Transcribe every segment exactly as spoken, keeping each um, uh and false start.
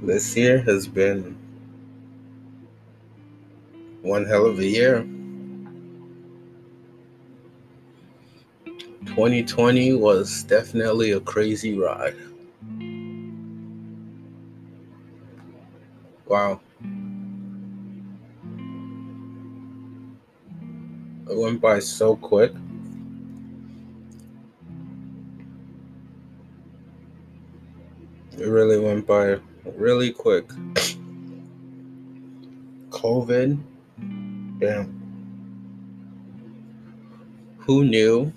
This year has been one hell of a year. twenty twenty was definitely a crazy ride. Wow. It went by so quick. It really went by really quick. COVID, damn. Who knew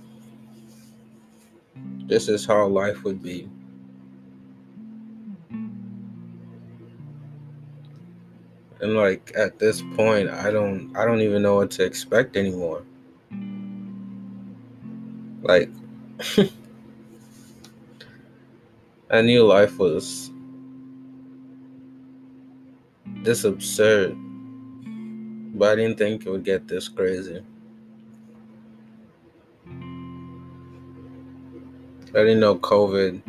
this is how life would be? And like at this point, I don't I don't even know what to expect anymore. Like I knew life was this absurd, but I didn't think it would get this crazy. I didn't know COVID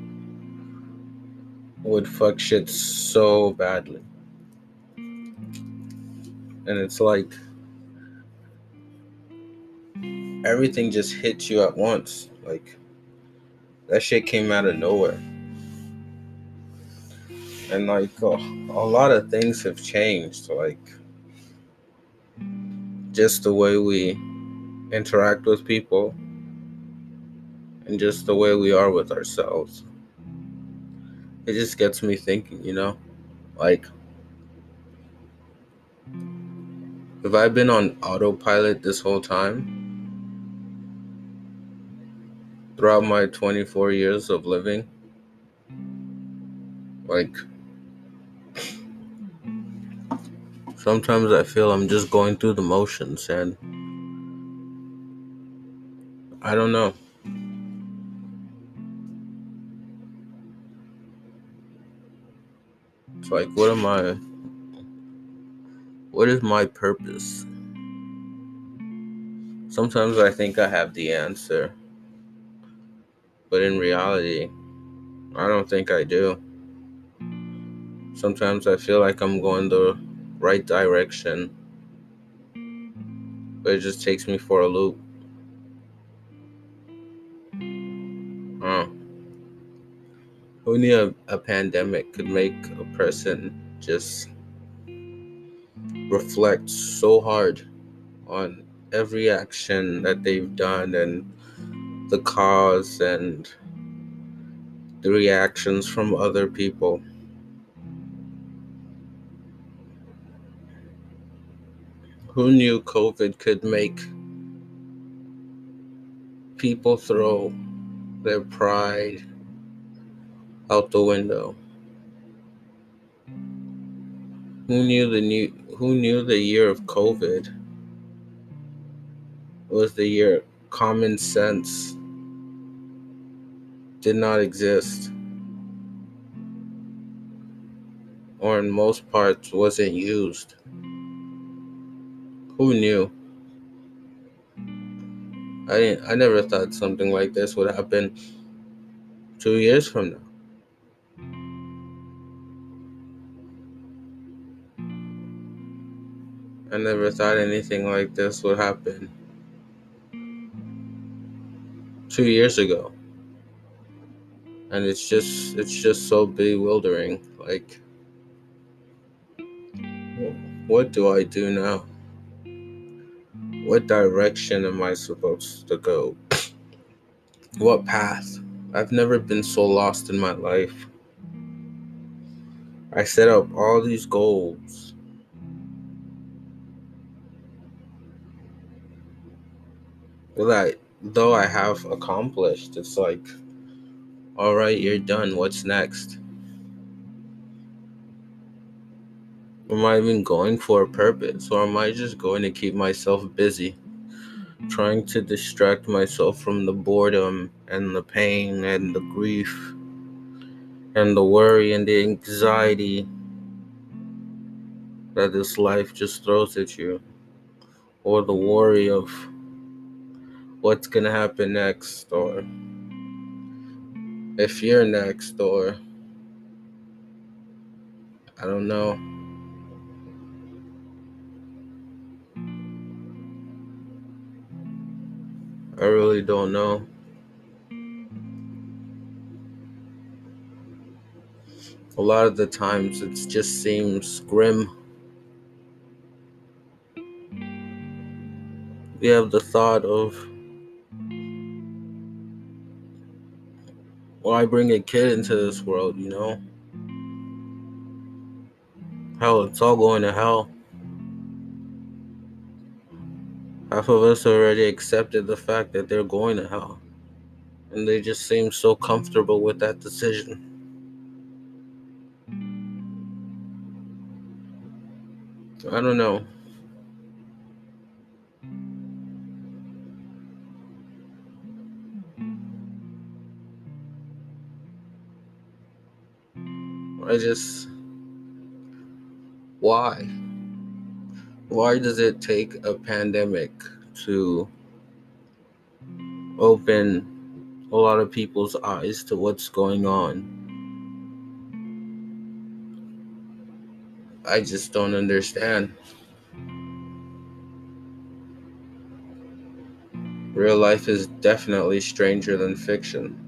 would fuck shit so badly. And it's like everything just hits you at once. Like that shit came out of nowhere. And like oh, a lot of things have changed. Like just the way we interact with people and just the way we are with ourselves. It just gets me thinking, you know? Like have I been on autopilot this whole time? Throughout my twenty-four years of living? Like sometimes I feel I'm just going through the motions and I don't know. It's like what am I what is my purpose? Sometimes I think I have the answer, but in reality, I don't think I do. Sometimes I feel like I'm going the right direction, but it just takes me for a loop. Huh. Who knew a, a pandemic could make a person just reflect so hard on every action that they've done and the cause and the reactions from other people? Who knew COVID could make people throw their pride out the window? Who knew the new who knew the year of COVID was the year common sense did not exist, or in most parts wasn't used? Who knew? I didn't I never thought something like this would happen two years from now. I never thought anything like this would happen two years ago. And it's just it's just so bewildering. Like what do I do now? What direction am I supposed to go? What path? I've never been so lost in my life. I set up all these goals that though I have accomplished, it's like, all right, you're done. What's next? Am I even going for a purpose, or am I just going to keep myself busy, trying to distract myself from the boredom and the pain and the grief and the worry and the anxiety that this life just throws at you, or the worry of what's gonna happen next, or if you're next, or I don't know. I really don't know. A lot of the times it just seems grim. We have the thought of, why bring a kid into this world, you know? Hell, it's all going to hell. Half of us already accepted the fact that they're going to hell. And they just seem so comfortable with that decision. I don't know. I just... Why? Why does it take a pandemic to open a lot of people's eyes to what's going on? I just don't understand. Real life is definitely stranger than fiction.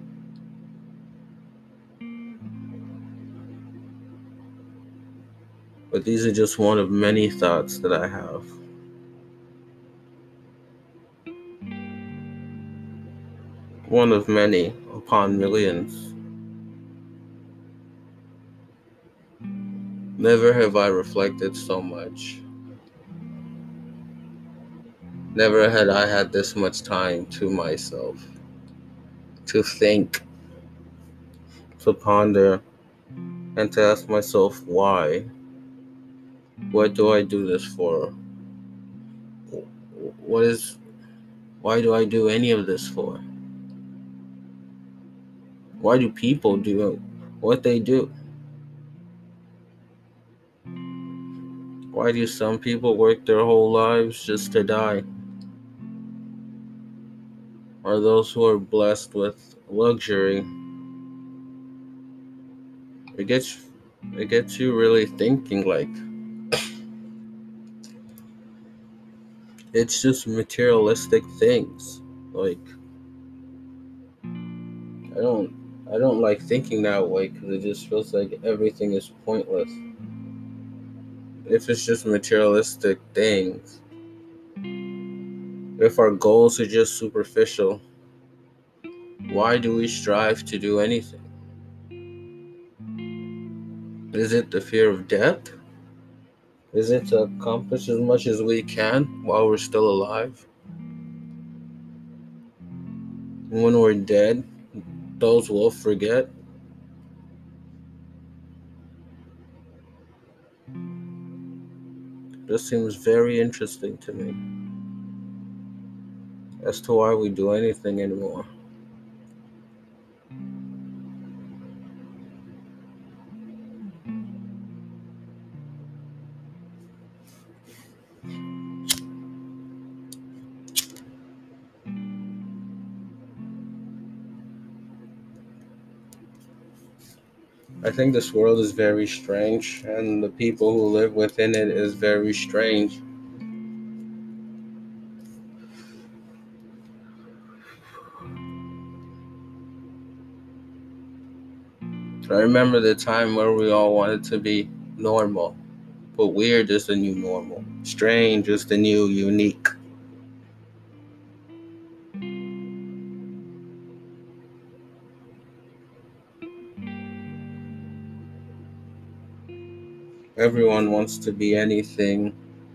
But these are just one of many thoughts that I have. One of many upon millions. Never have I reflected so much. Never had I had this much time to myself, to think, to ponder, and to ask myself why. What do I do this for? What is, why do I do any of this for? Why do people do what they do? Why do some people work their whole lives just to die? Or those who are blessed with luxury? It gets it gets you really thinking, like, it's just materialistic things. Like, I don't I don't like thinking that way because it just feels like everything is pointless. If it's just materialistic things, if our goals are just superficial, why do we strive to do anything? Is it the fear of death? Is it to accomplish as much as we can while we're still alive? And when we're dead, those will forget. This seems very interesting to me as to why we do anything anymore. I think this world is very strange, and the people who live within it is very strange. I remember the time where we all wanted to be normal, but weird is the new normal. Strange is the new unique. Everyone wants to be anything,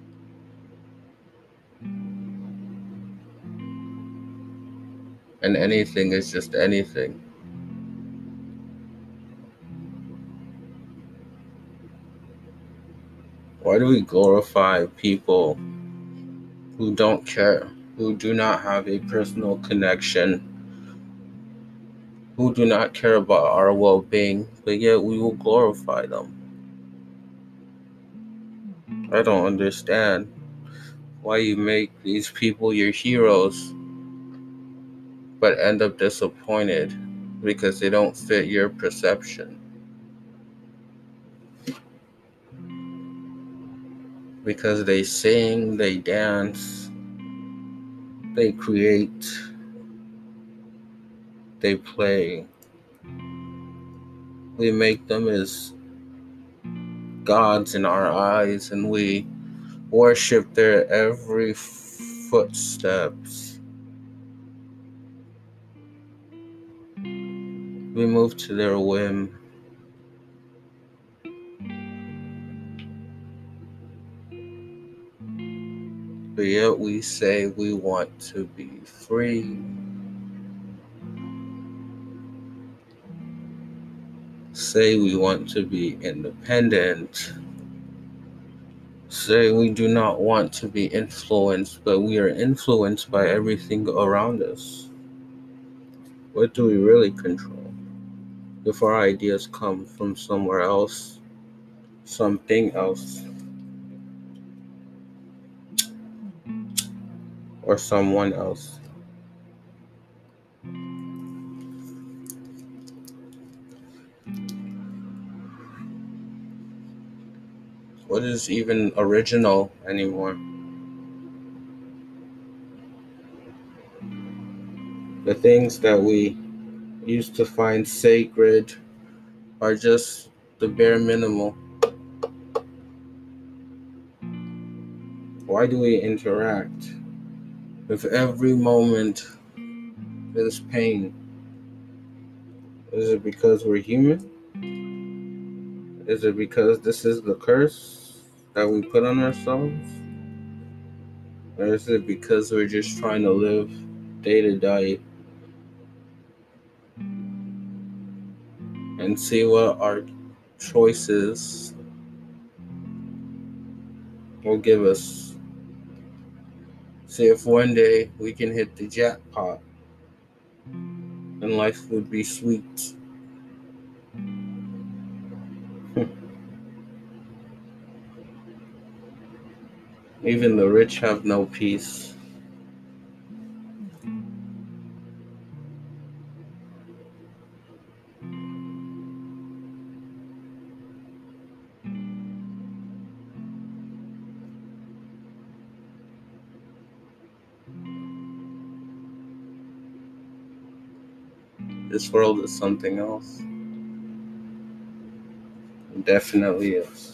and anything is just anything. Why do we glorify people who don't care, who do not have a personal connection, who do not care about our well-being, but yet we will glorify them? I don't understand why you make these people your heroes, but end up disappointed because they don't fit your perception. because they sing, they dance, they create, they play. We make them as gods in our eyes, and we worship their every footsteps. We move to their whim. But yet we say we want to be free. Say we want to be independent. Say we do not want to be influenced, but we are influenced by everything around us. What do we really control? If our ideas come from somewhere else, something else, or someone else. What is even original anymore? The things that we used to find sacred are just the bare minimum. Why do we interact if every moment is pain? Is it because we're human? Is it because this is the curse that we put on ourselves? Or is it because we're just trying to live day to day and see what our choices will give us? See if one day we can hit the jackpot and life would be sweet. Even the rich have no peace. This world is something else. It definitely is.